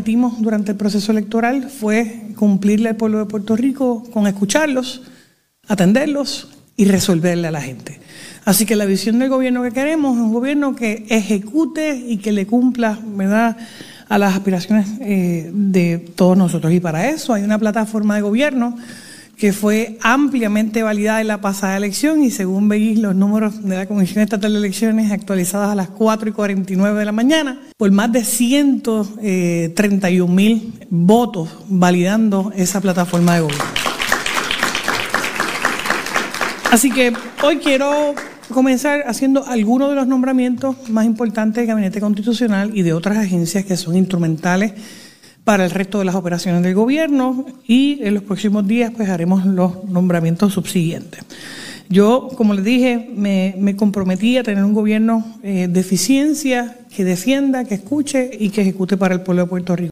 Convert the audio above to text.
prometimos durante el proceso electoral fue cumplirle al pueblo de Puerto Rico con escucharlos, atenderlos y resolverle a la gente. Así que la visión del gobierno que queremos es un gobierno que ejecute y que le cumpla, ¿verdad?, a las aspiraciones de todos nosotros. Y para eso hay una plataforma de gobierno que fue ampliamente validada en la pasada elección y según veis los números de la Comisión Estatal de Elecciones actualizadas a las 4:49 de la mañana, por más de 131,000 votos validando esa plataforma de gobierno. Así que hoy quiero comenzar haciendo algunos de los nombramientos más importantes del Gabinete Constitucional y de otras agencias que son instrumentales para el resto de las operaciones del gobierno, y en los próximos días pues haremos los nombramientos subsiguientes. Yo, como les dije, me comprometí a tener un gobierno de eficiencia, que defienda, que escuche y que ejecute para el pueblo de Puerto Rico.